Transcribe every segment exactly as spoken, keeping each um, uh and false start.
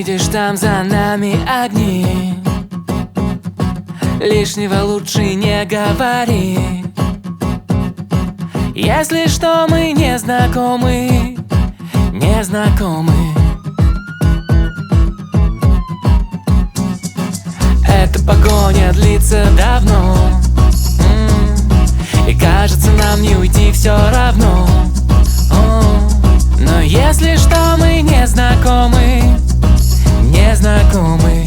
Видишь, там за нами огни, лишнего лучше не говори. Если что, мы не знакомы, не знакомы. Эта погоня длится давно, и кажется, нам не уйти все равно. Но если что, мы не знакомы, не знакомы.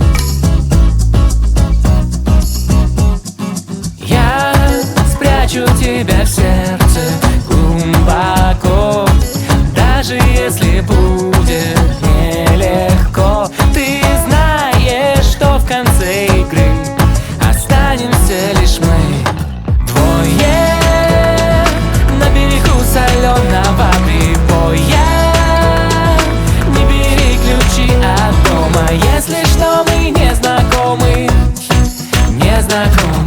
Я спрячу тебя в сердце глубоко, даже если будет нелегко. Ты знаешь, что в конце игры останемся лишь мы двое на берегу соленого прибоя. Не бери ключи от дома, если что, мы не знакомы, не знакомы.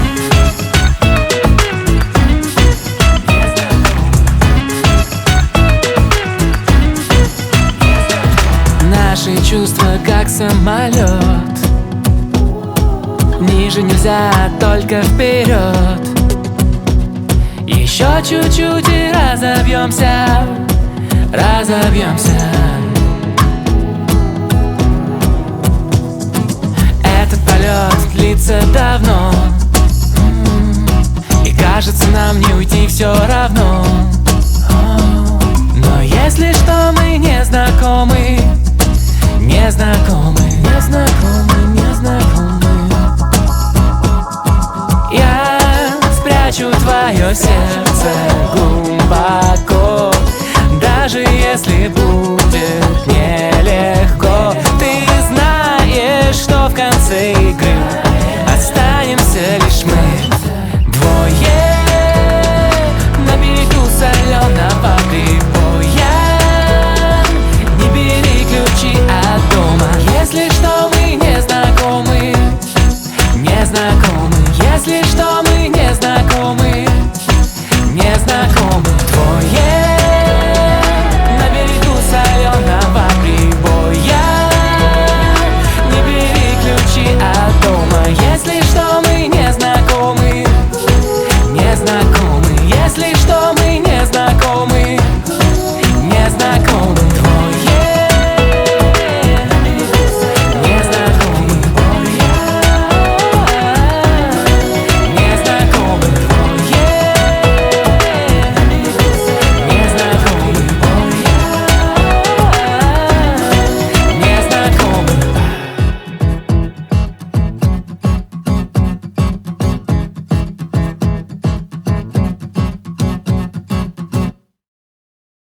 Наши чувства как самолет, ниже нельзя, только вперед. Еще чуть-чуть и разобьемся, разобьемся. Этот полет длится давно, и кажется, нам не уйти все равно. Но если что, мы не знакомы, не знакомы, не знакомы, не знакомы. Я спрячу твое сердце глубоко, даже если будет нелегко. Ты знаешь, что в конце игры останемся лишь мы двое на берегу соленого прибоя. Не бери ключи от дома, если что, мы не знакомы, не знакомы. Если что, мы не знакомы.